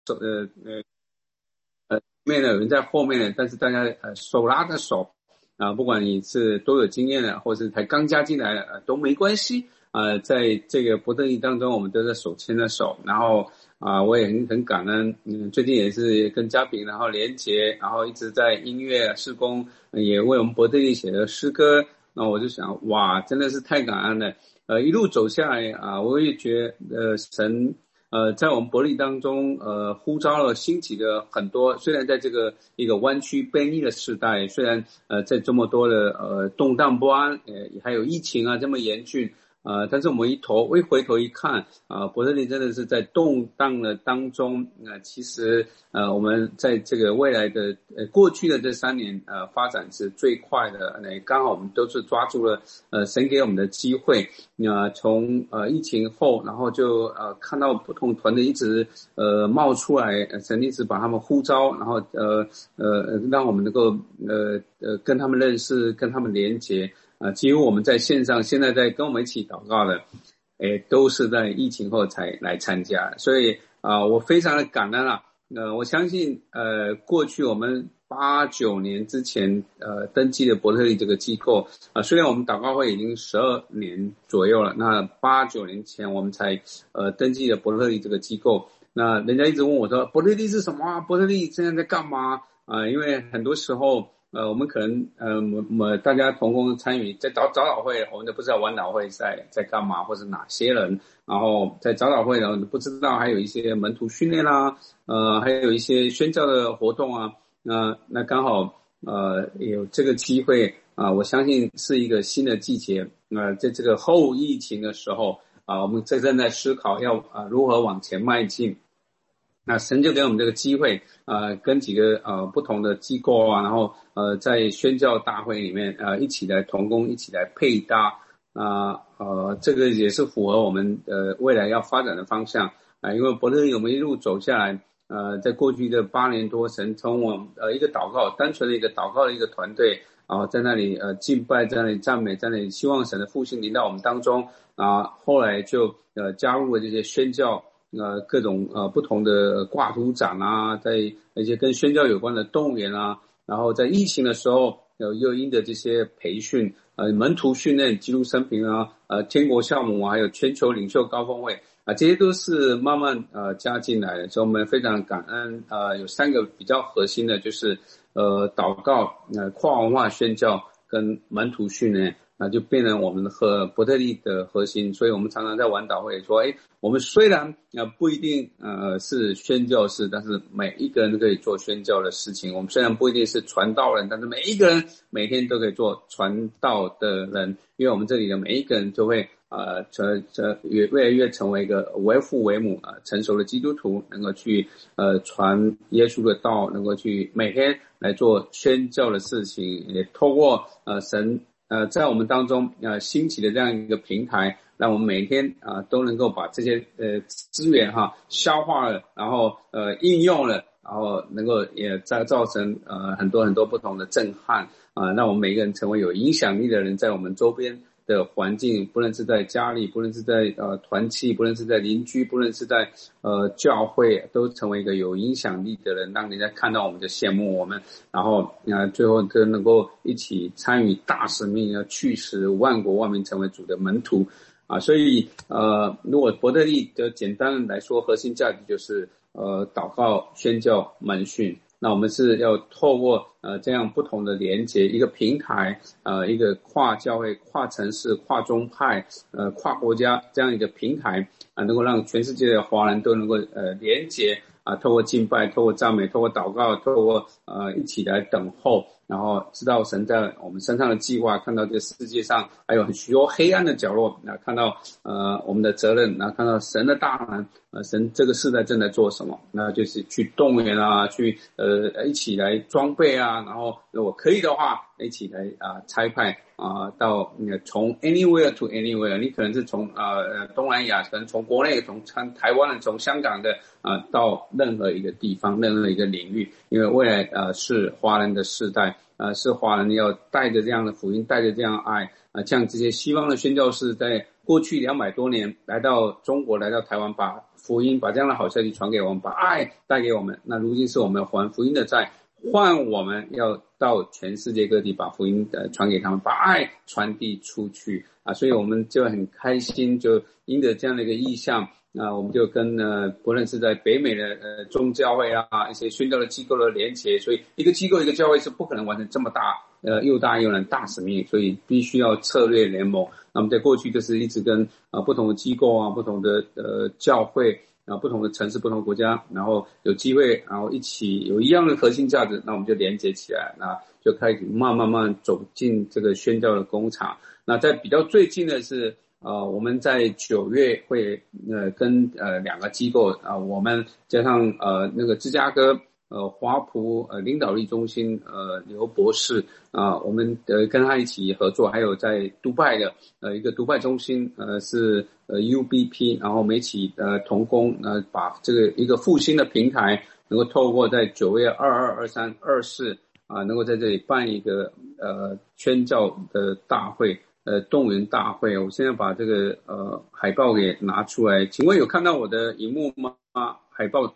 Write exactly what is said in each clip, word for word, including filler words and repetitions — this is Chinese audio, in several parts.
呃呃呃，前面的有人在后面的，但是大家呃手拉着手啊、呃，不管你是多有经验的，或是才刚加进来的、呃、都没关系啊、呃，在这个伯特利当中，我们都是手牵着手，然后啊、呃，我也很很感恩，嗯，最近也是跟嘉宾然后连结，然后一直在音乐施工，呃也为我们伯特利写的诗歌，那我就想，哇，真的是太感恩了，呃，一路走下来啊、呃，我也觉得呃神。呃，在我们伯利当中，呃，呼召了兴起的很多。虽然在这个一个湾区奔逆的时代，虽然呃在这么多的呃动荡不安，呃还有疫情啊这么严峻，呃，但是我们一头一回头一看，啊、呃，伯特利真的是在动荡的当中。呃，其实呃我们在这个未来的呃过去的这三年，呃发展是最快的。那刚好我们都是抓住了呃神给我们的机会。呃，从呃疫情后，然后就呃看到不同团队一直呃冒出来，呃神一直把他们呼召，然后呃呃让我们能够呃呃跟他们认识，跟他们连结啊、呃。几乎我们在线上现在在跟我们一起祷告的，诶，都是在疫情后才来参加，所以啊、呃，我非常的感恩啊。呃，我相信呃过去我们八九年之前呃登记的伯特利这个机构。啊，虽然我们祷告会已经十二年左右了，那八九年前我们才呃登记了伯特利这个机构。那人家一直问我说，伯特利是什么啊？伯特利现在在干嘛啊、呃？因为很多时候呃我们可能呃我们大家同工参与在早早祷会，我们都不知道晚祷会在在干嘛，或是哪些人。然后在早祷会呢，不知道还有一些门徒训练啦，呃，还有一些宣教的活动啊。那那刚好呃有这个机会。啊，我相信是一个新的季节。呃，在这个后疫情的时候，啊，我们正正在思考要啊如何往前迈进。那神就给我们这个机会，呃，跟几个呃不同的机构啊，然后呃在宣教大会里面，呃一起来同工，一起来配搭。啊 呃, 呃这个也是符合我们呃未来要发展的方向啊、呃，因为伯特利我们一路走下来。呃，在过去的八年多，神从我们呃一个祷告，单纯的一个祷告的一个团队。啊、呃，在那里呃敬拜，在那里赞美，在那里希望神的复兴临到我们当中啊、呃。后来就呃加入了这些宣教，呃各种呃不同的挂图长啊，在一些跟宣教有关的动员啊，然后在疫情的时候，呃又因着这些培训，呃门徒训练、基督生平啊，呃天国项目啊，还有全球领袖高峰会。啊，这些都是慢慢呃加进来的，所以我们非常感恩。呃，有三个比较核心的，就是呃祷告、呃跨文化宣教跟门徒训练，那、呃、就变成我们和伯特利的核心。所以我们常常在晚祷会说，哎，我们虽然呃不一定呃是宣教士，但是每一个人都可以做宣教的事情。我们虽然不一定是传道人，但是每一个人每天都可以做传道的人，因为我们这里的每一个人都会。呃，这这越越来越成为一个为父为母啊、呃、成熟的基督徒，能够去呃传耶稣的道，能够去每天来做宣教的事情，也透过呃神呃在我们当中呃兴起的这样一个平台，让我们每天啊、呃、都能够把这些呃资源哈消化了，然后呃应用了，然后能够也再造成呃很多很多不同的震撼啊、呃，让我们每个人成为有影响力的人，在我们周边的环境，不论是在家里，不论是在呃团契，不论是在邻居，不论是在呃教会，都成为一个有影响力的人，让人家看到我们就羡慕我们，然后呃最后就能够一起参与大使命，要去使万国万民成为主的门徒啊。所以呃，如果伯特利的简单来说，核心价值就是呃祷告、宣教、门训。那我们是要透过呃这样不同的连结，一个平台，呃一个跨教会、跨城市、跨宗派、呃跨国家这样一个平台啊、呃，能够让全世界的华人都能够呃连结啊、呃，透过敬拜、透过赞美、透过祷告、透过呃一起来等候，然后知道神在我们身上的计划，看到这个世界上还有很许多黑暗的角落，那看到呃我们的责任，那看到神的大能。呃，神这个世代正在做什么？那就是去动员啊，去呃一起来装备啊，然后如果可以的话，一起来啊、呃、差派啊、呃、到呃从 anywhere to anywhere， 你可能是从呃东南亚，可能从国内，从台湾的，从香港的啊、呃、到任何一个地方，任何一个领域，因为未来呃是华人的世代。呃，是华人要带着这样的福音，带着这样的爱啊、呃，像这些西方的宣教士在过去两百多年来到中国，来到台湾，把福音，把这样的好消息传给我们，把爱带给我们。那如今是我们还福音的债，换我们要到全世界各地把福音呃传给他们，把爱传递出去啊！所以我们就很开心，就因着这样的一个意向。那我们就跟呃，不论是在北美的呃宗教会啊，一些宣教的机构的连结，所以一个机构一个教会是不可能完成这么大呃又大又难大使命，所以必须要策略联盟。那么在过去就是一直跟啊、呃、不同的机构啊、不同的呃教会啊、不同的城市、不同的国家，然后有机会，然后一起有一样的核心价值，那我们就连结起来，那就开始慢慢慢走进这个宣教的工厂。那在比较最近的是。呃，我们在九月会呃跟呃两个机构啊、呃，我们加上呃那个芝加哥呃华普呃领导力中心呃刘博士啊、呃，我们呃跟他一起合作，还有在杜拜的呃一个杜拜中心呃是呃 U B P， 然后我们一起呃同工呃把这个一个复兴的平台能够透过在九月二二二三二四啊能够在这里办一个呃宣教的大会。呃，动员大会，我现在把这个呃海报给拿出来，请问有看到我的荧幕吗？海报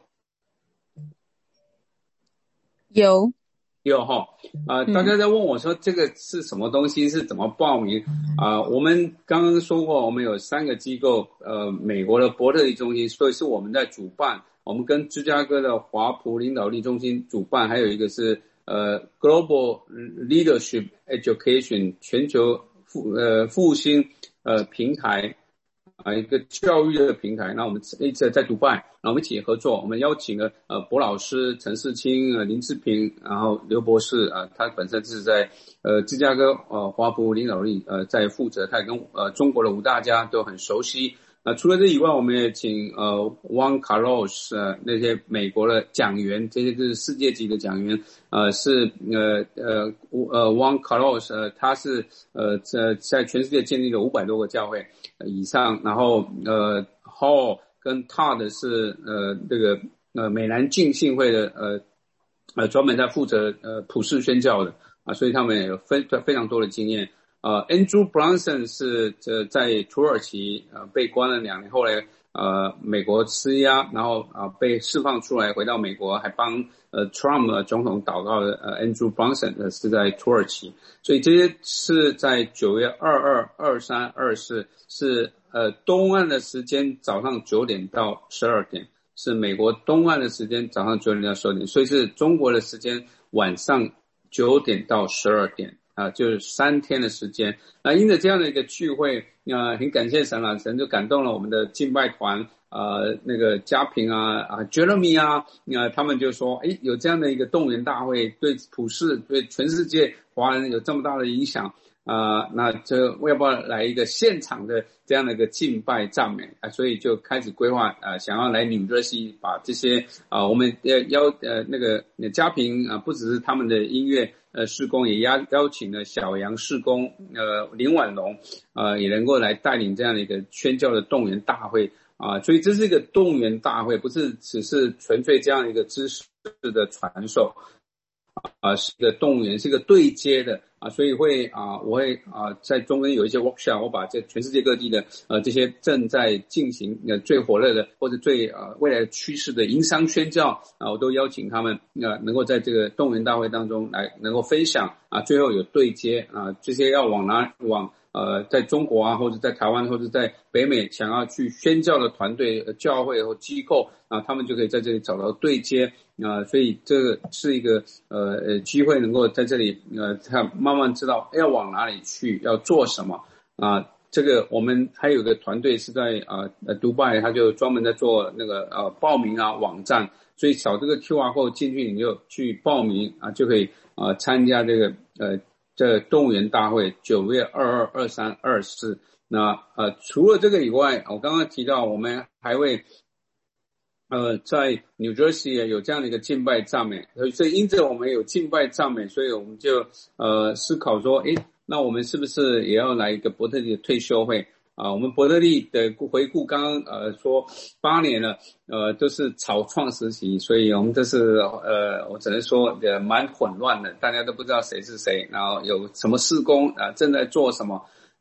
有有哈啊、呃，大家在问我说这个是什么东西，是怎么报名啊、呃？我们刚刚说过，我们有三个机构，呃，美国的伯特利中心，所以是我们在主办，我们跟芝加哥的华普领导力中心主办，还有一个是呃 Global Leadership Education 全球。复呃复兴呃平台啊、呃、一个教育的平台，那我们一直在杜拜，那我们一起合作，我们邀请了呃博老师、陈世清、呃林志平，然后刘博士啊、呃，他本身是在呃芝加哥呃华普领导力呃在负责，他也跟呃中国的五大家都很熟悉。那除了这以外，我们也请呃 Juan Carlos 呃那些美国的讲员，这些就是世界级的讲员，呃是呃呃呃 Juan Carlos 呃他是呃在在全世界建立了五百多个教会、呃、以上，然后呃 Hall 跟 Todd 是呃这个呃美南浸信会的呃呃专门在负责呃普世宣教的啊，所以他们也有非非常多的经验。呃 ，Andrew Brunson 是呃在土耳其呃被关了两年，后来呃美国施压，然后啊、呃、被释放出来，回到美国，还帮呃 Trump 总统祷告的呃 Andrew Brunson 呃是在土耳其，所以这些是在九月二二、二三、二四是呃东岸的时间早上九点到十二点，是美国东岸的时间早上九点到十二点，所以是中国的时间晚上九点到十二点。啊，就是三天的时间。那因着这样的一个聚会，呃，很感谢神啊，神就感动了我们的敬拜团，呃，那个嘉平啊，啊 ，Jeremy 啊，呃，他们就说，诶，有这样的一个动员大会，对普世，对全世界华人有这么大的影响。啊、呃，那这要不要来一个现场的这样的一个敬拜赞美啊？所以就开始规划啊、呃，想要来纽泽西把这些啊、呃，我们呃邀呃那个嘉平啊、呃，不只是他们的音乐呃事工，也邀邀请了小杨事工呃林婉龙呃也能够来带领这样的一个宣教的动员大会啊、呃，所以这是一个动员大会，不是只是纯粹这样一个知识的传授。啊，是一个动员，是一个对接的啊，所以会啊，我会啊，在中间有一些 workshop， 我把这全世界各地的呃这些正在进行呃最火热的或者最呃未来趋势的营商宣教啊，我都邀请他们呃能够在这个动员大会当中来能够分享啊，最后有对接啊，这些要往哪往。呃，在中国啊，或者在台湾，或者在北美，想要去宣教的团队、教会和机构啊，他们就可以在这里找到对接啊，所以这个是一个呃呃机会，能够在这里呃，他慢慢知道要往哪里去，要做什么啊。这个我们还有个团队是在啊呃杜拜，他就专门在做那个呃报名啊网站，所以扫这个 Q R code 进去，你就去报名啊，就可以啊参加这个呃。这动员大会九月二二、二三、二四，那呃除了这个以外，我刚刚提到我们还会呃在 New Jersey 有这样的一个敬拜赞美，所以因着我们有敬拜赞美，所以我们就呃思考说，诶，那我们是不是也要来一个伯特利的退休会？啊，我们伯特利的回顾刚刚呃说八年了，呃都是草创时期，所以我们这是呃我只能说呃蛮混乱的，大家都不知道谁是谁，然后有什么事工啊、呃、正在做什么，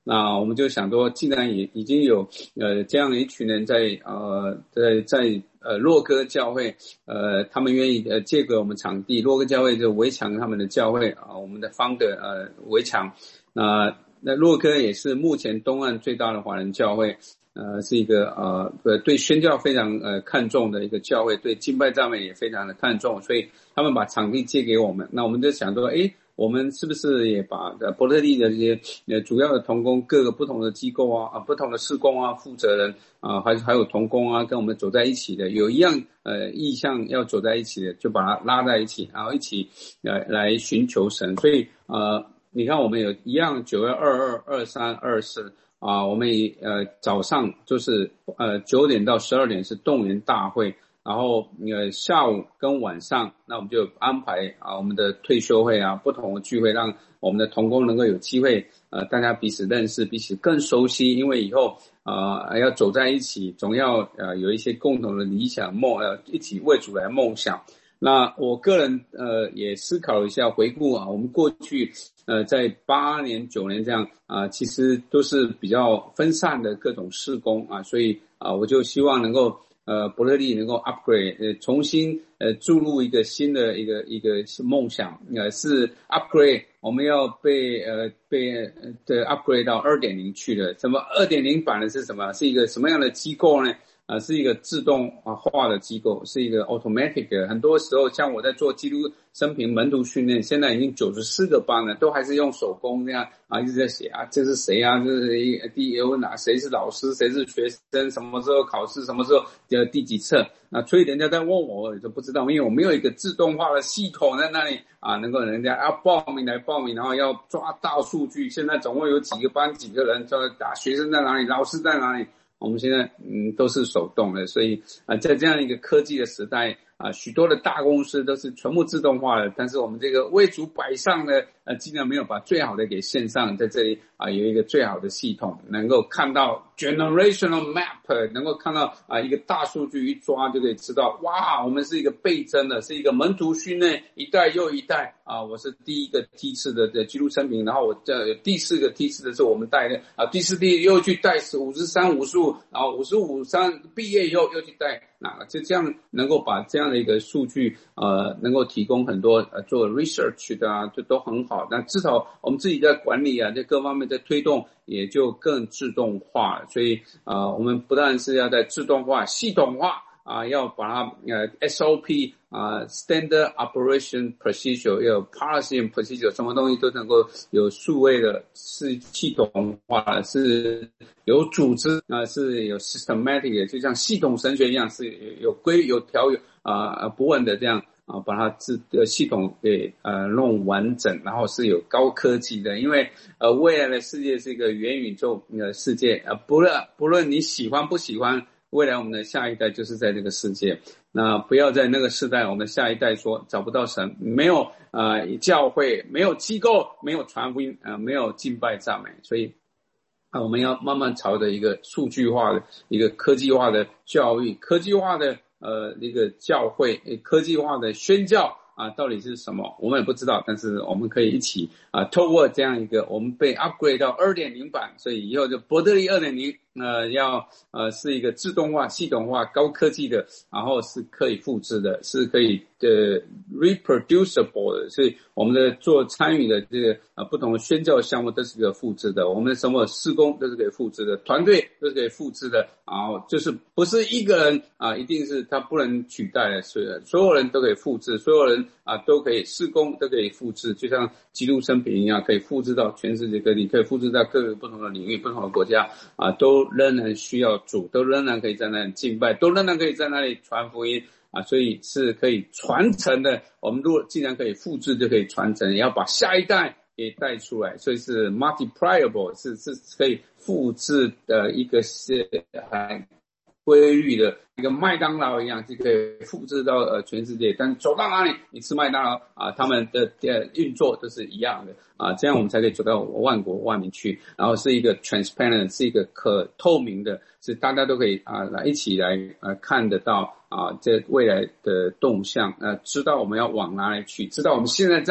那我们就想说，既然也已经有呃这样的一群人在呃在在呃洛哥教会，呃他们愿意呃借给我们场地，洛哥教会就围墙他们的教会啊、呃，我们的方的呃围墙。那那洛哥也是目前东岸最大的华人教会，呃是一个呃对宣教非常呃看重的一个教会，对敬拜赞美也非常的看重，所以他们把场地借给我们。那我们就想说，诶。我们是不是也把呃伯特利的这些呃主要的同工各个不同的机构啊啊不同的事工啊负责人啊还还有同工啊跟我们走在一起的有一样呃意向要走在一起的就把它拉在一起，然后一起呃来寻求神。所以呃你看我们有一样九月二二二三二四啊，我们呃早上就是呃九点到十二点是动员大会。然后呃下午跟晚上，那我们就安排啊我们的退休会啊不同的聚会，让我们的同工能够有机会呃大家彼此认识，彼此更熟悉，因为以后呃要走在一起，总要呃有一些共同的理想梦，呃一起为主来梦想。那我个人呃也思考一下，回顾啊，我们过去呃在八年九年这样啊、呃，其实都是比较分散的各种事工啊，所以啊、呃、我就希望能够。呃，伯特利能够 upgrade， 呃，重新呃注入一个新的一个一个梦想，呃，是 upgrade， 我们要被呃被呃的 upgrade 到 二点零 去了。什么 二点零 版的是什么？是一个什么样的机构呢？呃，是一个自动化的机构，是一个 automatic 的。很多时候，像我在做基督生平门徒训练，现在已经九十四个班了，都还是用手工这样啊，一直在写啊，这是谁啊？这是第有哪谁是老师，谁是学生，什么时候考试，什么时候的第几册啊？所以人家在问我，我就不知道，因为我没有一个自动化的系统在那里啊，能够人家要报名来报名，然后要抓大数据。现在总共有几个班，几个人，就打学生在哪里，老师在哪里。我们现在嗯都是手动的，所以啊、呃、在这样一个科技的时代啊、呃，许多的大公司都是全部自动化的，但是我们这个为主摆上的呃，竟然没有把最好的给线上，在这里啊、呃、有一个最好的系统，能够看到 generational map， 能够看到啊、呃、一个大数据一抓就可以知道，哇，我们是一个倍增的，是一个门徒训练一代又一代啊，我是第一个梯次的的基督生平，然后我这第四个梯次的是我们带的啊，第四梯又去带五十三五十五。然后五十五三毕业以后又去带，那就这样能够把这样的一个数据呃能够提供很多呃做 research 的啊，就都很好。那至少我们自己在管理啊，在各方面在推动也就更自动化了。所以呃我们不但是要在自动化、系统化啊，要把它呃 S O P 啊 Standard Operation Procedure 要有 Policy and Procedure， 什么东西都能够有数位的，是系统化的，是有组织啊、呃，是有 systematic 的，就像系统神学一样，是有规有条有啊、呃、不问的这样啊，把它自呃系统给呃弄完整，然后是有高科技的，因为呃未来的世界是一个元宇宙的世界，呃不论不论你喜欢不喜欢。未来我们的下一代就是在这个世界，那不要在那个世代，我们下一代说找不到神，没有呃教会，没有机构，没有传福音，呃没有敬拜赞美，所以啊我们要慢慢朝着一个数据化的、一个科技化的教育、科技化的呃一个教会、科技化的宣教。啊，到底是什么？我们也不知道，但是我们可以一起啊，透过这样一个，我们被 upgrade 到 二点零 版，所以以后就伯特利 二点零， 呃，要呃是一个自动化、系统化、高科技的，然后是可以复制的，是可以呃 reproducible 的，所以我们的做参与的这个啊不同的宣教项目都是可以复制的，我们的什么施工都是可以复制的，团队都是可以复制的，然后就是不是一个人啊，一定是他不能取代的，所以所有人都可以复制，所有人。啊，都可以施工，都可以复制，就像基督生平一样，可以复制到全世界各地，可以复制到各个不同的领域、不同的国家啊，都仍然需要主，都仍然可以在那里敬拜，都仍然可以在那里传福音啊，所以是可以传承的。我们如果既然可以复制，就可以传承，也要把下一代给带出来，所以是 multipliable， 是是可以复制的一个是很规律的。一个麦当劳一样，就可以复制到呃全世界。但走到哪里，你吃麦当劳啊，他们的呃运作都是一样的啊，这样我们才可以走到万国万民去。然后是一个 transparent， 是一个可透明的，是大家都可以啊来一起来呃看得到啊这未来的动向，呃知道我们要往哪里去，知道我们现在在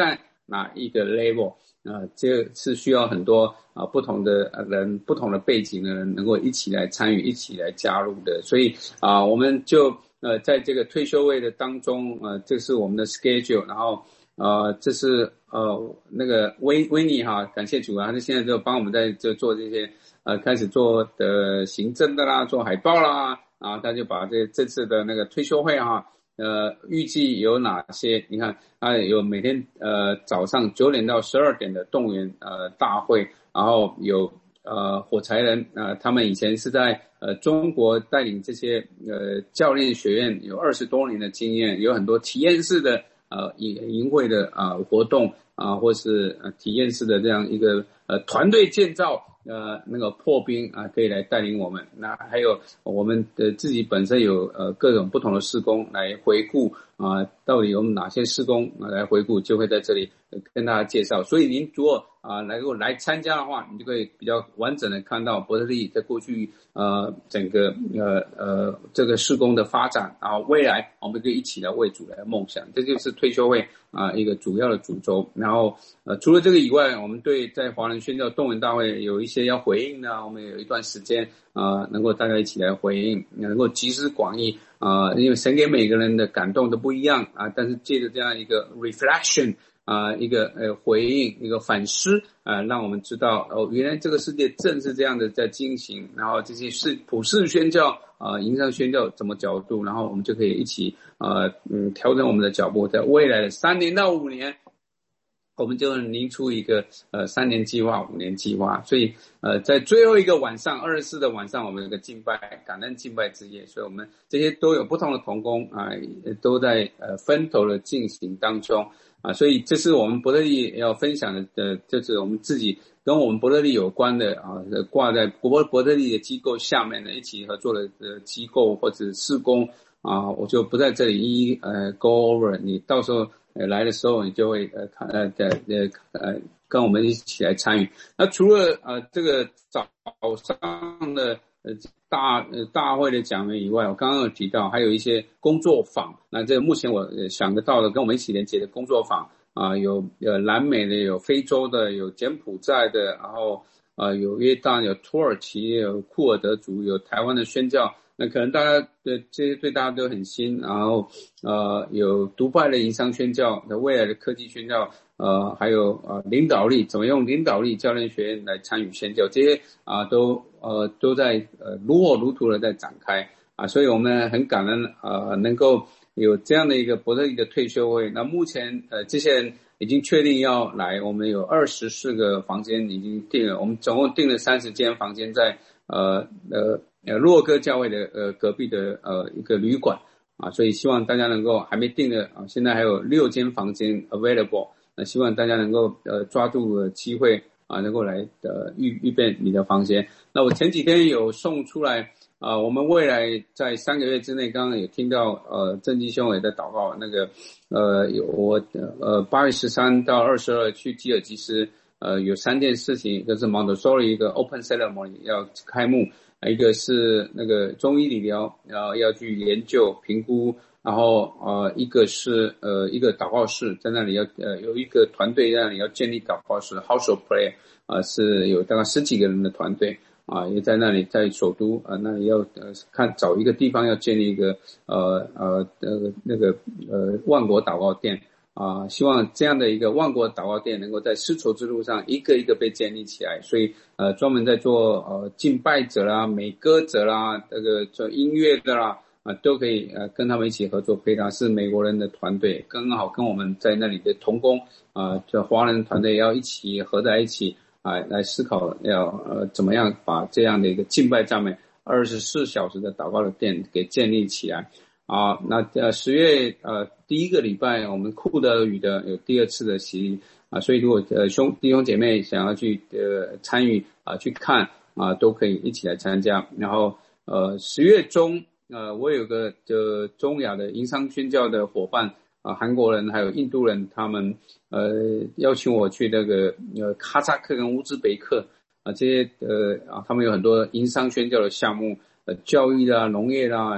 哪一个 level 啊、呃，这是需要很多啊、呃、不同的人、不同的背景的人能够一起来参与、一起来加入的。所以啊、呃，我们就呃在这个退休会的当中，呃，这是我们的 schedule， 然后呃，这是呃那个威威尼哈，感谢主啊，他现在就帮我们在这做这些呃开始做的行政的啦，做海报啦，啊，他就把这这次的那个退休会哈。呃，预计有哪些？你看，啊，有每天呃早上九点到十二点的动员呃大会，然后有呃火柴人呃他们以前是在呃中国带领这些呃教练学院有二十多年的经验，有很多体验式的呃营营会的啊、呃、活动啊、呃，或是呃体验式的这样一个呃团队建造。呃，那个破冰啊，可以来带领我们。那还有我们的自己本身有呃各种不同的事工来回顾啊，到底有哪些事工啊来回顾，就会在这里跟大家介绍。所以您如果啊能够来参加的话，你就可以比较完整的看到伯特利在过去呃整个呃呃这个事工的发展，然后未来我们可以一起来为主来梦想。这就是退休会啊一个主要的主轴。然后呃除了这个以外，我们对在华人宣教动员大会有一些要回应的，我们有一段时间啊、呃、能够大家一起来回应，能够集思广益啊、呃，因为神给每个人的感动都不一样啊，但是借着这样一个 reflection 啊、呃，一个呃回应，一个反思啊、呃，让我们知道哦，原来这个世界正是这样的在进行，然后这些是普世宣教啊、呃，营商宣教怎么角度，然后我们就可以一起呃嗯调整我们的脚步，在未来的三年到五年。我们就拟出一个呃三年计划、五年计划，所以呃在最后一个晚上，二十四的晚上，我们有个敬拜感恩敬拜之夜，所以我们这些都有不同的同工啊、呃，都在呃分头的进行当中啊，所以这是我们伯特利要分享的，呃，就是我们自己跟我们伯特利有关的啊，挂在伯伯特利的机构下面的一起合作的呃机构或者事工啊，我就不在这里一一呃 go over， 你到时候。呃，来的时候你就会呃看呃呃呃跟我们一起来参与。那除了呃这个早上的呃大呃大会的讲员以外，我刚刚有提到还有一些工作坊。那这个目前我想得到的跟我们一起连接的工作坊啊、呃，有呃南美的，有非洲的，有柬埔寨的，然后呃有约旦，有土耳其，有库尔德族，有台湾的宣教。那可能大家的这些对大家都很新，然后呃有独派的营商宣教的未来的科技宣教，呃还有呃领导力，怎么用领导力教练学院来参与宣教，这些啊、呃、都呃都在呃如火如荼的在展开啊，所以我们很感恩呃能够有这样的一个伯特利的退休会。那目前呃这些人已经确定要来，我们有二十四个房间已经订了，我们总共订了三十间房间在呃呃。呃，洛哥教会的呃隔壁的呃一个旅馆啊，所以希望大家能够还没订的啊，现在还有六间房间 available， 那希望大家能够呃抓住呃机会啊，能够来呃预预备你的房间。那我前几天有送出来啊，我们未来在三个月之内，刚刚有听到呃郑基兄也在祷告，那个呃有我呃八月十三到二十二去吉尔吉斯，呃有三件事情，一个是 Montessori 一个 Open Ceremony 要开幕。一个是那个中医理疗，然后要去研究评估，然后呃一个是呃一个祷告室，在那里要呃有一个团队在那里要建立祷告室 House of Prayer， 啊、呃、是有大概十几个人的团队啊、呃，也在那里在首都啊、呃、那里要呃看找一个地方要建立一个呃呃那个那个呃万国祷告殿。啊、呃，希望这样的一个万国祷告殿能够在丝绸之路上一个一个被建立起来，所以呃专门在做呃敬拜者啦、美歌者啦、这个做音乐的啦啊、呃、都可以呃跟他们一起合作配搭，是美国人的团队，刚好跟我们在那里的同工啊，这、呃、华人团队要一起合在一起啊、呃、来思考要呃怎么样把这样的一个敬拜赞美二十四小时的祷告的殿给建立起来。啊，那呃十月呃第一个礼拜，我们库德语的有第二次的洗礼啊，所以如果呃兄弟兄姐妹想要去呃参与啊去看啊，都可以一起来参加。然后呃十月中呃我有个呃中亚的营商宣教的伙伴啊，韩国人还有印度人，他们呃邀请我去那个呃哈萨克跟乌兹别克啊这些呃啊他们有很多营商宣教的项目，呃教育啦、农业啦。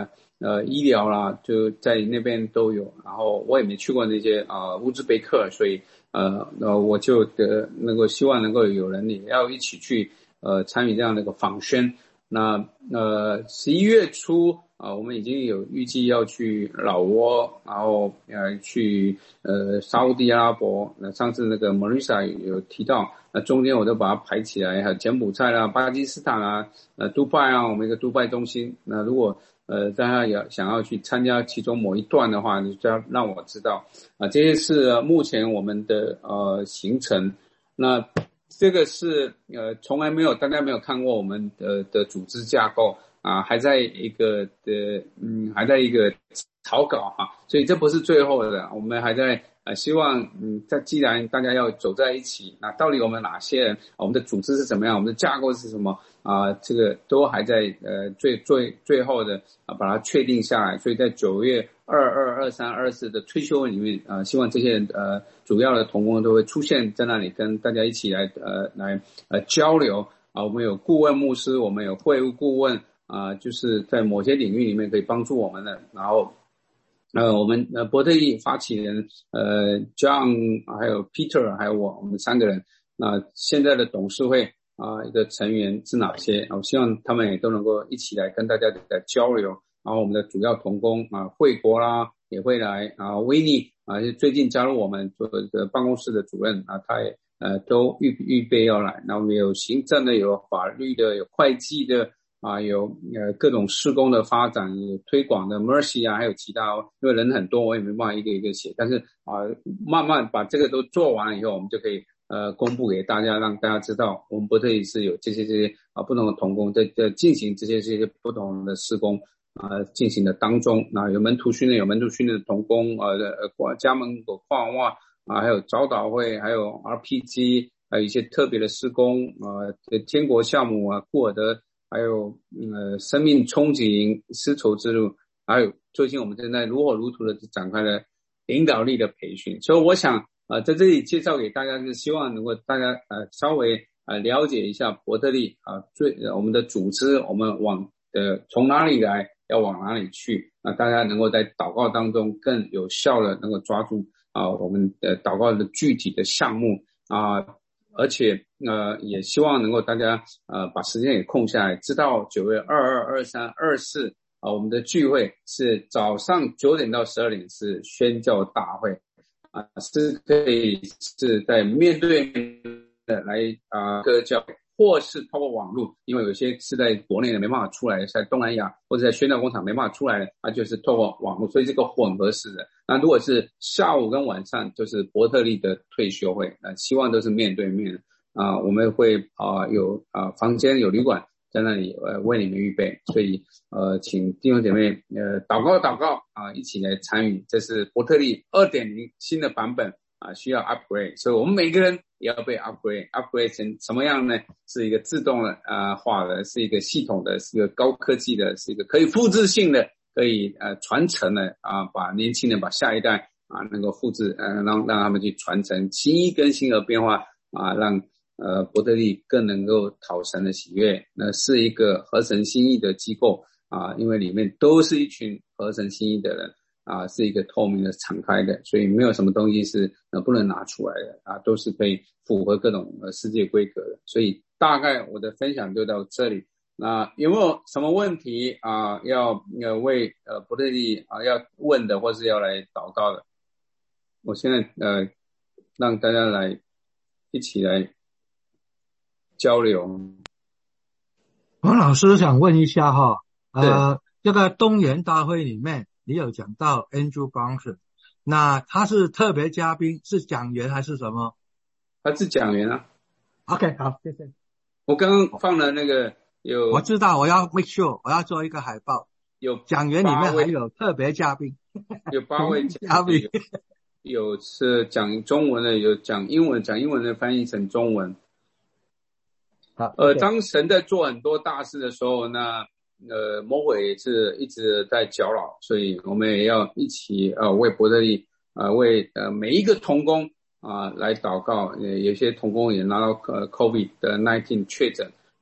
呃医疗啦，就在那边都有。然后我也没去过那些啊、呃、乌兹别克，所以呃呃我就呃能够希望能够有人也要一起去呃参与这样的一个访宣。那呃十一月初啊、呃，我们已经有预计要去老挝，然后呃去呃沙烏地阿拉伯。那上次那个 Marisa 有提到，那中间我都把它排起来，还有柬埔寨啦、巴基斯坦啊、呃杜拜啊，我们一个杜拜中心。那如果呃大家要想要去参加其中某一段的话，你就要让我知道啊、呃。这些是、呃、目前我们的呃行程。那这个是呃从来没有大家没有看过我们的的组织架构啊，还在一个的嗯还在一个草稿哈，所以这不是最后的，我们还在呃希望嗯在既然大家要走在一起，那到底我们哪些人，我们的组织是怎么样，我们的架构是什么啊、这个都还在呃最最最后的啊把它确定下来。所以在九月二二二三二四的退休会里面啊、呃，希望这些人呃主要的同工都会出现在那里，跟大家一起来呃来呃交流啊。我们有顾问牧师，我们有会务顾问啊、呃，就是在某些领域里面可以帮助我们的。然后呃我们呃伯特利发起人呃 John 还有 Peter 还有我，我们三个人。那现在的董事会啊、呃、的成员是哪些？我希望他们也都能够一起来跟大家来交流。然后我们的主要同工啊，惠国啦也会来啊，威尼啊，最近加入我们做的办公室的主任啊，他也呃都预预备要来。那我们有行政的，有法律的，有会计的啊，有呃各种事工的发展，有推广的 Mercy 啊，还有其他。因为人很多，我也没办法一个一个写，但是啊，慢慢把这个都做完了以后，我们就可以呃公布给大家，让大家知道我们伯特利是有这些这些啊不同的同工在在进行这些这些不同的事工啊进行的当中。那有门徒训练，有门徒训练的同工，呃呃家门口跨文化啊，还有早祷会，还有 R P G， 还有一些特别的事工啊，天国项目啊，库尔德，还有呃生命憧憬丝绸之路，还有最近我们正在如火如荼的展开了领导力的培训。所以我想呃在这里介绍给大家，是希望能够大家呃稍微呃了解一下伯特利啊、呃、最呃我们的组织，我们往呃从哪里来，要往哪里去啊、呃、大家能够在祷告当中更有效的能够抓住啊、呃、我们的祷告的具体的项目啊、呃而且呃也希望能够大家呃把时间也空下来，知道九月二二二三二四啊我们的聚会是早上九点到十二点是宣教大会啊、呃、是可以是在面对面的来啊各教会，或是透过网络，因为有些是在国内的没办法出来的，在东南亚或者在宣教工厂没办法出来的，那就是透过网络，所以这个混合式的。那如果是下午跟晚上，就是伯特利的退休会，那希望都是面对面啊、呃，我们会啊、呃、有啊、呃、房间有旅馆在那里呃为你们预备，所以呃请弟兄姐妹呃祷告祷告啊、呃、一起来参与，这是伯特利 二点零 新的版本啊，需要 upgrade， 所以我们每个人也要被 upgrade upgrade 成什么样呢？是一个自动的啊、呃、化的，是一个系统的，是一个高科技的，是一个可以复制性的，可以呃传承的啊，把年轻人把下一代啊能够复制呃让让他们去传承新一更新和变化啊，让呃伯特利更能够讨神的喜悦。那是一个合神心意的机构啊，因为里面都是一群合神心意的人啊，是一个透明的敞开的，所以没有什么东西是呃不能拿出来的啊，都是可以符合各种呃世界规格的。所以大概我的分享就到这里。那有没有什么问题啊、呃？要要为呃伯特利啊要问的，或是要来祷告的？我现在呃让大家来一起来交流。 王老师想问一下哈，呃，这个东研大会里面你有讲到 Andrew Brownson， 那他是特别嘉宾，是讲员还是什么？ 他是讲员啊。 OK， 好，谢谢。 我刚刚放了那个有， 我知道，我要 make sure， 我要做一个海报。 有讲员里面还有特别嘉宾， 有八位嘉宾， 有, 有是讲中文的，有讲英文，讲英文的翻译成中文。 好， 呃，当神在做很多大事的时候，那呃魔鬼也是一直在搅扰，所以我们也要一起呃为伯特利呃为呃每一个同工啊、呃、来祷告。呃有些同工也拿到呃 COVID 的十九 确诊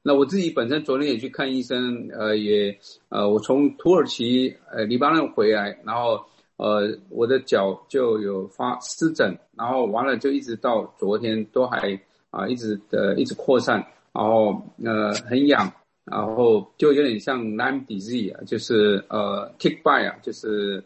那我自己本身昨天也去看医生，呃，也呃，我从土耳其呃黎巴嫩回来，然后呃我的脚就有发湿疹，然后完了就一直到昨天都还啊、呃、一直呃一直扩散，然后呃很痒，然后就有点像 Lyme disease 啊，就是呃 tick bite 啊，就是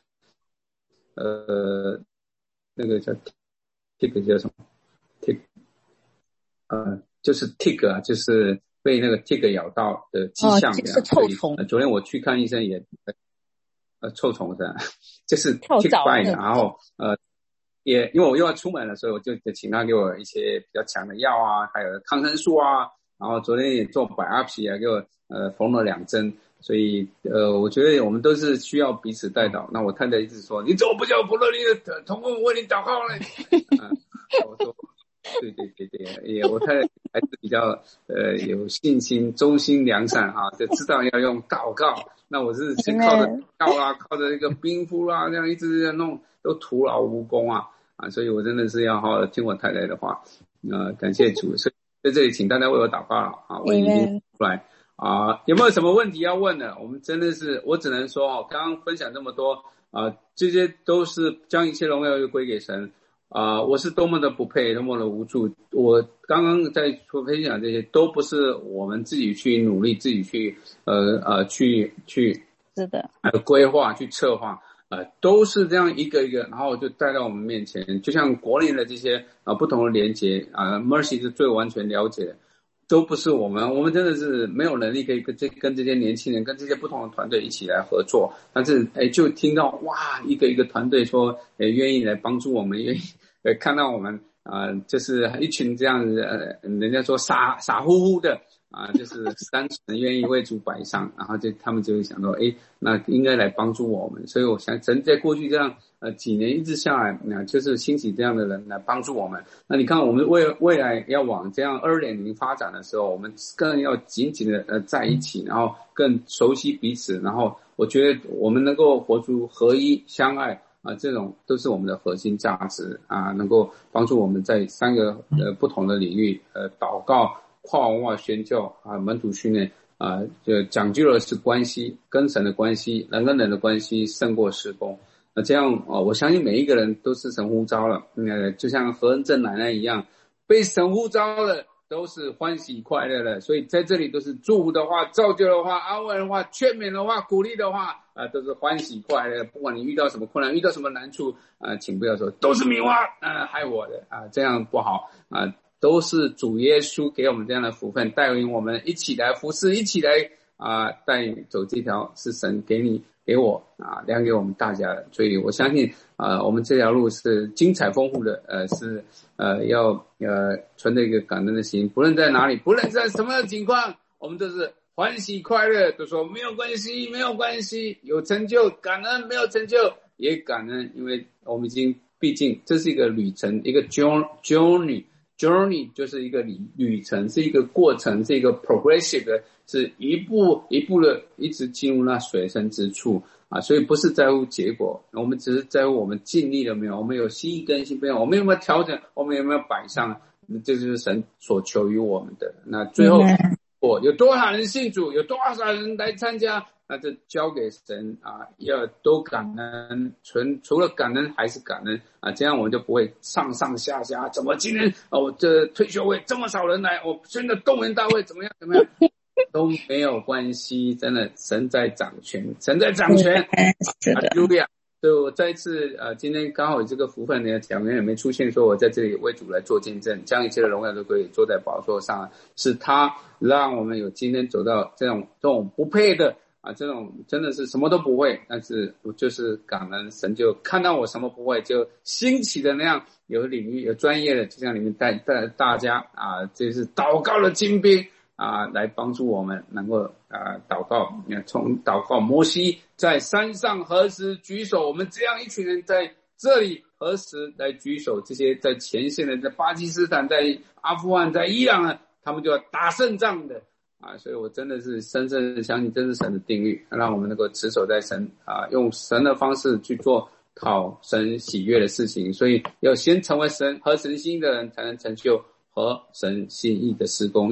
呃那个叫 tick 叫什么 tick 呃就是 tick 啊，就是被那个 tick 咬到的迹象这样。 哦，是臭虫。 呃、昨天我去看医生也呃臭虫是吧？就是 tick 跳蚤 bite，然后呃也因为我又要出门了，所以我就请他给我一些比较强的药啊，还有抗生素啊，然后昨天也做 biopsy 啊，给我呃缝了两针。所以呃我觉得我们都是需要彼此带祷。那我太太一直说你怎么不叫不乐意的同工为你祷告呢？啊、我说对对对对，也我太太还是比较呃有信心、忠心良善哈、啊，就知道要用祷告。那我是去靠着药啦，靠着一个冰敷啦，这样一直在弄，都徒劳无功啊啊！所以我真的是要好好听我太太的话，呃，感谢主。所以在这里请大家为我祷告了啊，我已经出来啊，有没有什么问题要问的？我们真的是，我只能说哦，刚刚分享这么多啊，这些都是将一切荣耀又归给神。啊、呃，我是多么的不配，多么的无助。我刚刚在分享这些，都不是我们自己去努力，自己去呃呃去去是的呃规划去策划，呃都是这样一个一个，然后就带到我们面前。就像国内的这些啊、呃、不同的连结啊、呃、，Mercy 是最完全了解的。都不是我们，我们真的是没有能力可以跟这跟这些年轻人、跟这些不同的团队一起来合作。但是，哎，就听到哇，一个一个团队说，哎，愿意来帮助我们，愿意，呃，看到我们啊、呃，就是一群这样子，呃，人家说傻傻乎乎的啊、呃，就是单纯愿意为主摆上，然后就他们就会想到，哎，那应该来帮助我们。所以我想，神在过去这样呃几年一直下来，那就是兴起这样的人来帮助我们。那你看，我们未未来要往这样 二点零 发展的时候，我们更要紧紧的呃在一起，然后更熟悉彼此，然后我觉得我们能够活出合一相爱啊、呃，这种都是我们的核心价值啊，能够帮助我们在三个呃不同的领域呃祷告、跨文化宣教啊、门徒训练啊，就讲究的是关系，跟神的关系，人跟人的关系胜过事工。那这样啊、哦，我相信每一个人都是神呼召了，呃，就像何恩正奶奶一样，被神呼召了，都是欢喜快乐的。所以在这里都是祝福的话、造就的话、安慰的话、劝勉的话、鼓励的话，啊、呃，都是欢喜快乐。不管你遇到什么困难、遇到什么难处，啊、呃，请不要说都是米花啊、呃、害我的啊、呃，这样不好啊、呃，都是主耶稣给我们这样的福分，带领我们一起来服侍，一起来啊、呃、带走这条是神给你。给我啊，量给我们大家的，所以我相信啊、呃，我们这条路是精彩丰富的，呃，是呃要呃存着一个感恩的心，不论在哪里，不论在什么情况，我们都是欢喜快乐，都说没有关系，没有关系，有成就感恩，没有成就也感恩，因为我们已经毕竟这是一个旅程，一个 journey journey 就是一个旅旅程，是一个过程，是一个 progressive 的。是一步一步的一直进入那水深之处啊，所以不是在乎结果，我们只是在乎我们尽力了没有，我们有心意更新没有，我们有没有调整，我们有没有摆上，这就是神所求于我们的。那最后我有多少人信主，有多少人来参加，那就交给神啊，要都感恩，纯除了感恩还是感恩啊，这样我们就不会上上下下，怎么今天哦，我这退休会这么少人来，我现在动员大会怎么样怎么样？都没有关系，真的，神在掌权，神在掌权， 是的， 哈利路亚。所以我再一次呃，今天刚好有这个福分呢，讲员也没出现，说我在这里为主来做见证，将一切的荣耀都归坐在宝座上，是他让我们有今天走到这种这种不配的啊，这种真的是什么都不会，但是我就是感恩神，就看到我什么不会，就兴起的那样有领域有专业的，就像你们带带大家啊，这是祷告的精兵。啊，来帮助我们能够啊祷告，从祷告摩西在山上何时举手，我们这样一群人在这里何时来举手，这些在前线的，在巴基斯坦、在阿富汗、在伊朗呢，他们就要打胜仗的啊！所以我真的是深深的相信，这是神的定律，让我们能够持守在神啊，用神的方式去做讨神喜悦的事情。所以要先成为神合神心意的人，才能成就合神心意的事工，因为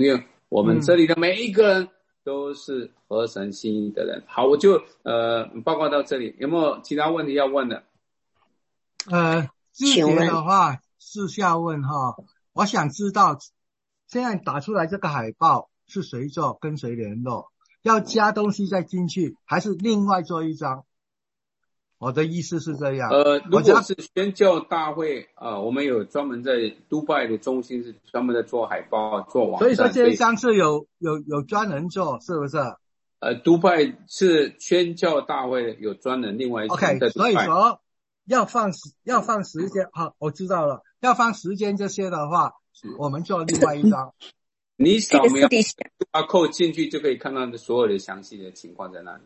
我们这里的每一个人都是合神心意的人。好，我就呃报告到这里，有没有其他问题要问的？ 呃，志杰的话私下问哈，我想知道现在打出来这个海报是谁做，跟谁联络，要加东西再进去，还是另外做一张？我的意思是这样。 呃，如果是宣教大会啊、呃，我们有专门在杜拜的中心是专门在做海报、做网站。 所以说这一张是有有有专人做，是不是？ 呃，杜拜是宣教大会有专人，另外一张在杜拜。 OK， 所以说要放要放时间，好，我知道了。要放时间这些的话，我们做另外一张。 你扫描 Q R code 进去就可以看到所有的详细的情况在那里。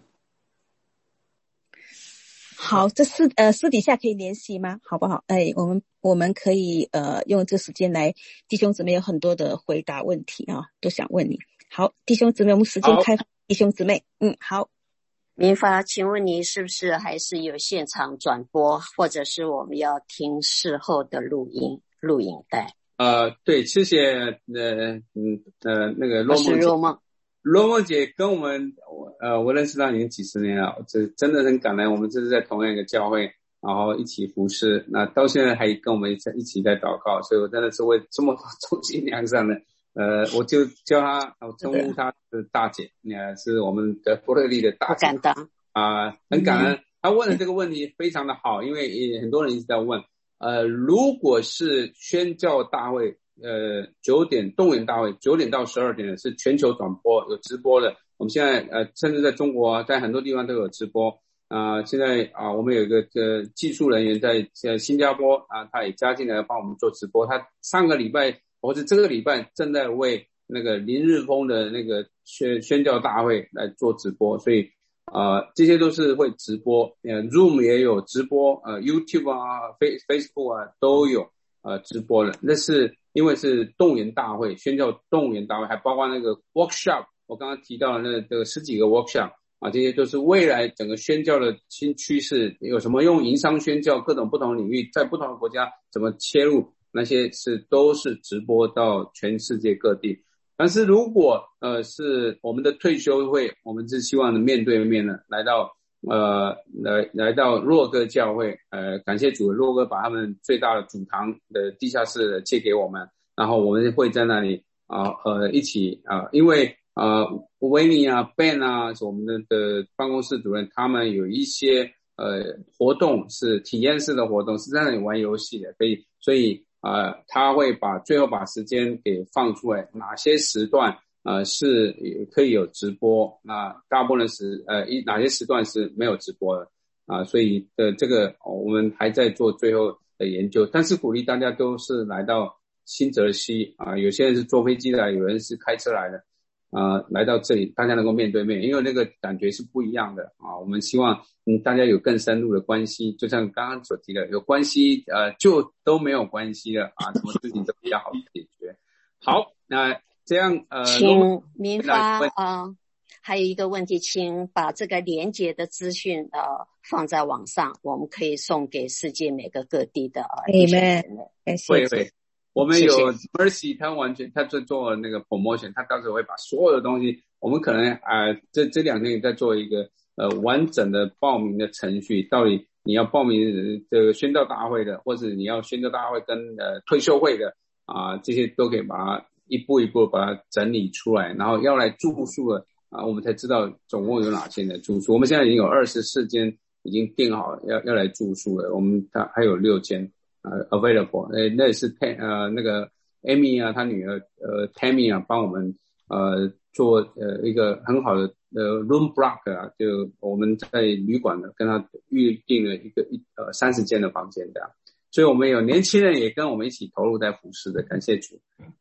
好，这私呃私底下可以联系吗？好不好？哎，我们我们可以呃用这时间来，弟兄姊妹有很多的回答问题啊，都想问你。好，弟兄姊妹，我们时间开放，弟兄姊妹，嗯，好。 明发，请问你是不是还是有现场转播，或者是我们要听事后的录音录影带？ 呃，对，谢谢呃嗯呃那个洛梦姐。 若梦。 罗梦姐跟我们，呃，我认识她已经几十年了，这真的很感恩。我们这是在同样一个教会，然后一起服侍，那到现在还跟我们一起一起在祷告，所以我真的是为这么多重新良善的，呃，我就叫她，我称呼她是大姐，呃，是我们的伯特利的大姐。 不敢当啊、呃，很感恩。她问的这个问题非常的好，因为也很多人一直在问，呃，如果是宣教大会。呃，九点动员大会，九点到十二点的是全球转播，有直播的。我们现在呃，甚至在中国啊，在很多地方都有直播啊、呃。现在啊、呃，我们有一个呃技术人员在在新加坡啊，他也加进来帮我们做直播。他上个礼拜或者这个礼拜正在为那个林日丰的那个宣宣教大会来做直播，所以啊、呃，这些都是会直播。呃 ，Zoom 也有直播，呃 ，YouTube 啊 ，Face Facebook 啊都有呃直播的。那是。因为是动员大会，宣教动员大会，还包括那个 workshop， 我刚刚提到的那这个十几个 workshop 啊，这些都是未来整个宣教的新趋势。有什么用营商宣教各种不同领域，在不同的国家怎么切入，那些是都是直播到全世界各地。但是如果呃是我们的退休会，我们是希望能面对面的来到。呃，来来到洛哥教会，呃，感谢主，洛哥把他们最大的主堂的地下室借给我们，然后我们会在那里啊呃，呃一起啊、呃，因为呃维尼啊 Ben 啊，是我们的的办公室主任，他们有一些呃活动是体验式的活动，是在那里玩游戏的，所以所以啊、呃，他会把最后把时间给放出来，哪些时段。呃，是可以有直播，那大部分的时呃一哪些时段是没有直播的啊、呃，所以的这个、哦、我们还在做最后的研究，但是鼓励大家都是来到新泽西啊、呃，有些人是坐飞机来，有人是开车来的啊、呃，来到这里大家能够面对面，因为那个感觉是不一样的啊。我们希望嗯大家有更深入的关系，就像刚刚所提的，有关系呃就都没有关系了啊，什么事情都比较好解决。好，那。这样呃， 请明发啊、呃，还有一个问题，请把这个连结的资讯呃放在网上，我们可以送给世界每个各地的呃弟兄姐妹。 会会，我们有 Mercy， 他完全他在做那个 promotion， 他到时候会把所有的东西，我们可能啊、呃、这这两天也在做一个呃完整的报名的程序，到底你要报名这个宣教大会的，或者你要宣教大会跟呃退休会的啊、呃，这些都可以把它。一步一步把它整理出来，然后要来住宿了啊，我们才知道总共有哪些人住宿。我们现在已经有二十四间已经订好了，要要来住宿了。我们它还有六间呃 available， 呃那也是呃那个 Amy 啊，她女儿呃 Tammy 啊帮我们呃做呃一个很好的呃 room block 啊，就我们在旅馆呢跟她预定了一个一呃三十间的房间这样。所以我们有年轻人也跟我们一起投入在服事的，感谢主。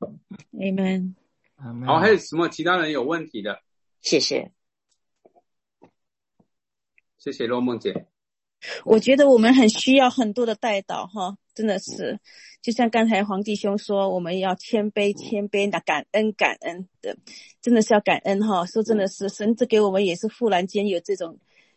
Amen。 好，还有什么其他人有问题的？ 谢谢， 谢谢若梦姐。 我觉得我们很需要很多的代祷哈，真的是，就像刚才黄弟兄说，我们要谦卑谦卑的感恩感恩的，真的是要感恩哈。说真的是，神这给我们也是忽然间有这种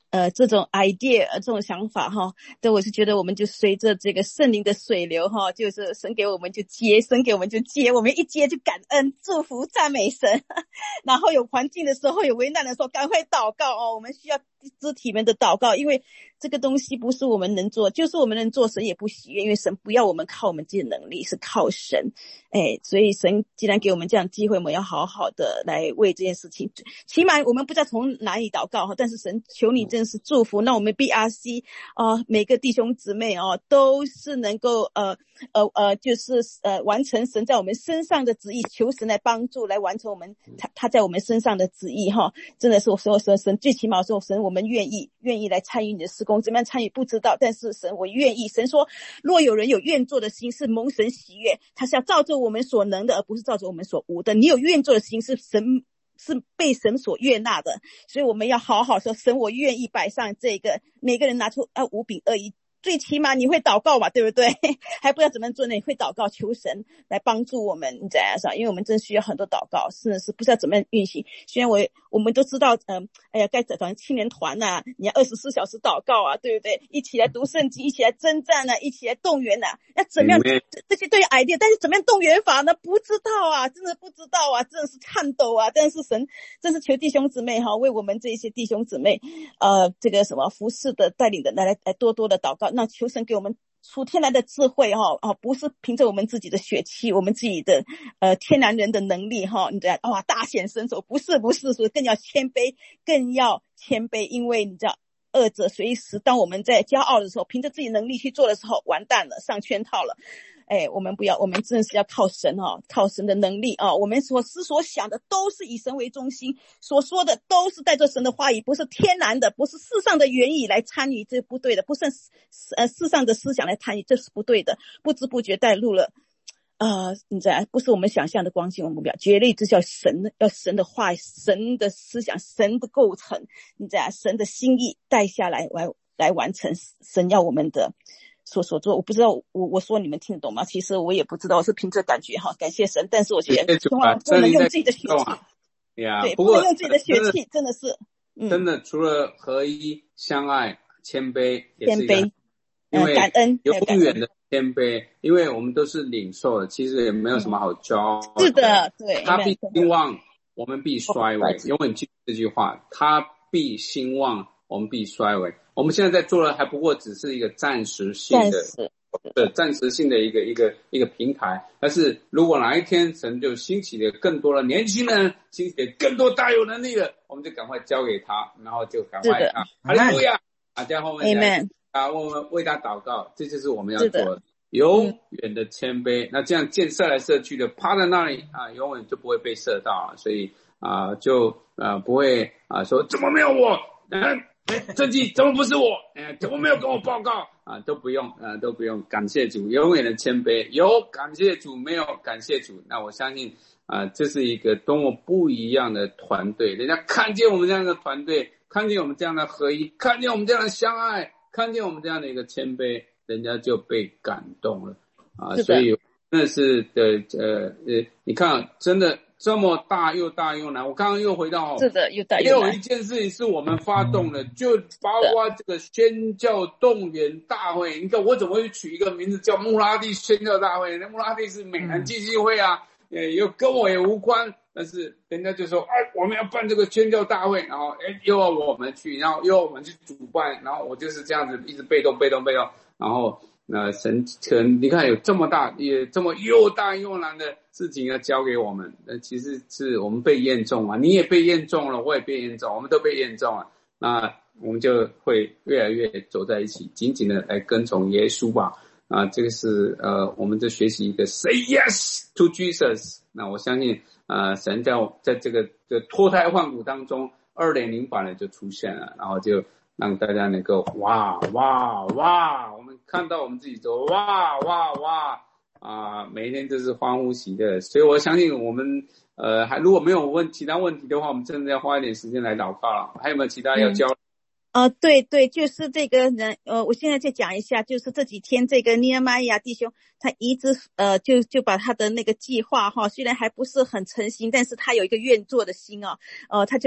呃，这种 idea 这种想法哈，但我是觉得我们就随着这个圣灵的水流哈，就是神给我们就接，神给我们就接，我们一接就感恩、祝福、赞美神。然后有环境的时候，有危难的时候，赶快祷告哦。我们需要肢体们的祷告，因为这个东西不是我们能做，就是我们能做，神也不喜悦，因为神不要我们靠我们自己的能力，是靠神。哎，所以神既然给我们这样的机会，我们要好好的来为这件事情。起码我们不知道从哪里祷告，但是神求你真是祝福。那我们 B R C 啊、呃，每个弟兄姊妹哦，都是能够呃呃呃，就是呃完成神在我们身上的旨意，求神来帮助，来完成我们他他在我们身上的旨意哈。真的是我说神神最起码说神我们愿意愿意来参与你的事工，怎么样参与不知道，但是神我愿意。神说若有人有愿做的心，是蒙神喜悦，他是要照着我们所能的，而不是照着我们所无的。你有愿做的心，是神是被神所悦纳的，所以我们要好好说神我愿意摆上这个，每个人拿出啊五饼二鱼，最起码你会祷告吧，对不对？还不知道怎么做呢，你会祷告求神来帮助我们，你在上，因为我们真需要很多祷告，是是不知道怎么样运行。虽然我我们都知道，嗯、呃，哎呀，该找找青年团呐、啊，你要二十四小时祷告啊，对不对？一起来读圣经，一起来征战啊，一起来动员呐、啊。那怎么样？这些都有 idea， 但是怎么样动员法呢？不知道啊，真的不知道啊，真的是颤抖啊。但是神，真是求弟兄姊妹哈，为我们这些弟兄姊妹，呃，这个什么服侍的带领的来来来多多的祷告。那求神给我们属天来的智慧哈啊，不是凭着我们自己的血气，我们自己的呃天然人的能力哈，你知道哇大显身手，不是不是，所以更要谦卑，更要谦卑，因为你知道二者随时，当我们在骄傲的时候，凭着自己能力去做的时候，完蛋了，上圈套了。哎，我们不要，我们真的是要靠神哦，靠神的能力啊！我们所思所想的都是以神为中心，所说的都是带着神的话语，不是天然的，不是世上的言语来参与，这不对的，不是呃世上的思想来参与，这是不对的。不知不觉带入了，呃，你知道，不是我们想象的光景目标，绝对之叫神，要神的话语，神的思想，神的构成，你知道，神的心意带下来，来来完成神要我们的。所所做，我不知道我我说你们听得懂吗？其实我也不知道，我是凭着感觉哈，感谢神。但是我觉得千万不能用自己的血气， 呀， 对，不能用自己的血气，真的是， 嗯、真的除了合一、相爱、谦卑，也是一个谦卑，因为感恩， 永远的谦卑，因为我们都是领受的，其实也没有什么好骄傲的。 是的，对， 他必兴旺，我们必衰微。永远记住这句话，他必兴旺，我们必衰微。我们现在在做的还不过只是一个暂时性的，对，暂时性的一个一个一个平台。但是如果哪一天神就兴起了更多的年轻人，兴起了更多大有能力的，我们就赶快交给他，然后就赶快啊，哈利路亚！大家后面来啊，我们为他祷告，这就是我们要做的。永远的谦卑，那这样箭射来射去的，趴在那里啊，永远就不会被射到，所以啊，就啊不会啊说怎么没有我，嗯。政绩怎么不是我？哎，怎么没有跟我报告啊？都不用，呃，都不用。感谢主，永远的谦卑。有感谢主，没有感谢主，那我相信啊、呃，这是一个多么不一样的团队。人家看见我们这样的团队，看见我们这样的合一，看见我们这样的相爱，看见我们这样的一个谦卑，人家就被感动了啊！所以真的是的，呃呃，你看，真的。这么大又大又难，我刚刚又回到， 是的，又大又难。 也有一件事情是我们发动的，就包括这个宣教动员大会。你看我怎么会取一个名字叫穆拉蒂宣教大会？那穆拉蒂是美南基金会啊，也又跟我也无关。但是人家就说，哎，我们要办这个宣教大会，然后哎又要我们去，然后又要我们去主办，然后我就是这样子一直被动被动被动，然后。那神可能你看有这么大也这么又大又难的事情要交给我们，那其实是我们被验中嘛，你也被验中了，我也被验中，我们都被验中了，那我们就会越来越走在一起，紧紧的来跟从耶稣吧。啊，这个是呃我们在学习一个 say yes to Jesus。那我相信呃神在在这个这脱胎换骨当中 二点零 版的就出现了，然后就让大家能够哇哇哇，我们看到我们自己说哇哇哇啊，每一天都是欢呼喜乐。所以我相信我们呃还如果没有问其他问题的话，我们真的要花一点时间来祷告了。还有没有其他要教？嗯呃，对对，就是这个人，呃，我现在再讲一下，就是这几天这个尼尔玛亚弟兄，他一直呃，就就把他的那个计划哈，虽然还不是很成型，但是他有一个愿做的心啊，呃，他就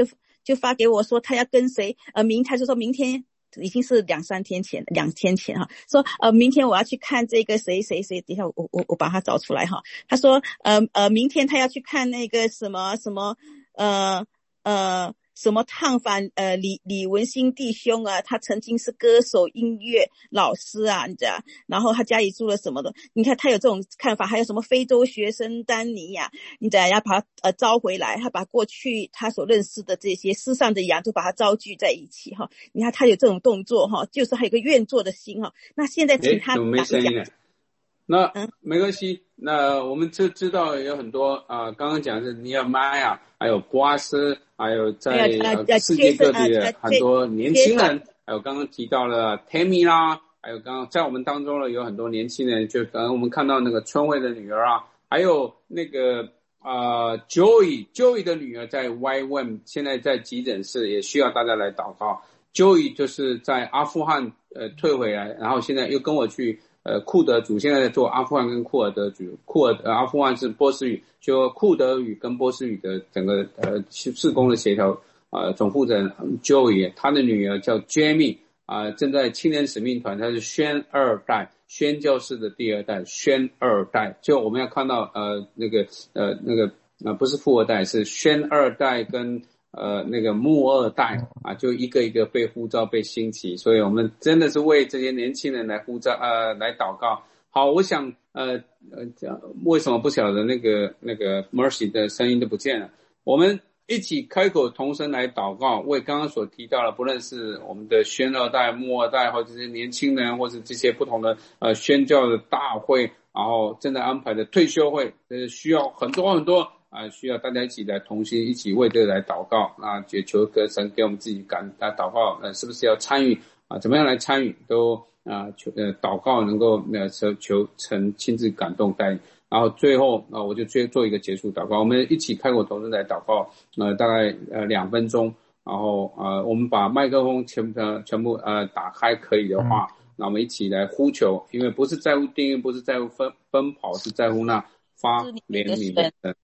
就发给我说他要跟谁，呃，明他就说明天。已经是两三天前，两天前哈，说呃明天我要去看这个谁谁谁，等一下我我我把他找出来哈。他说呃呃明天他要去看那个什么什么呃呃什么探访呃李李文新弟兄啊，他曾经是歌手、音乐老师啊，你知道，然后他家里住了什么的，你看他有这种看法，还有什么非洲学生丹尼呀、啊，你知道要把他呃招回来，他把过去他所认识的这些世上的羊都把他招聚在一起哈，你看他有这种动作哈，就是还有个愿做的心哈。那现在请他怎么没声音了？那、嗯、没关系，那我们就知道有很多啊、呃，刚刚讲的是尼尔玛呀，还有波阿斯，还有在、呃、世界各地的很多年轻人，还有刚刚提到了 Tammy 啦，还有刚刚在我们当中呢有很多年轻人，就刚刚我们看到那个春慧的女儿啊，还有那个呃 Joey Joey 的女儿在 Y W A M 现在在急诊室，也需要大家来祷告。Joey 就是在阿富汗呃退回来，然后现在又跟我去。呃，库德族现在在做阿富汗跟库尔德族，库尔呃阿富汗是波斯语，就库德语跟波斯语的整个呃事工的协调呃总负责人 Joey， 他的女儿叫 Jamie 啊、呃，正在青年使命团，他是宣二代，宣教士的第二代，宣二代，就我们要看到呃那个呃那个呃不是富二代，是宣二代跟。呃，那个木二代啊，就一个一个被呼召、被兴起，所以我们真的是为这些年轻人来呼召，呃，来祷告。好，我想，呃呃，为什么不晓得那个那个 Mercy 的声音都不见了？我们一起开口同声来祷告，为刚刚所提到的，不论是我们的宣二代、木二代，或者是年轻人，或者这些不同的呃宣教的大会，然后正在安排的退休会，呃，需要很多很多。啊，需要大家一起来同心，一起为这个来祷告啊！也求歌神给我们自己感啊祷告，呃，是不是要参与啊？怎么样来参与都啊？求呃祷告能够呃求求神亲自感动带领，然后最后啊，我就最做一个结束祷告，我们一起开口同声来祷告，呃，大概呃两分钟，然后呃我们把麦克风全呃全部呃打开，可以的话，那我们一起来呼求，因为不是在乎订阅，不是在乎奔奔跑，是在乎那发怜悯的神。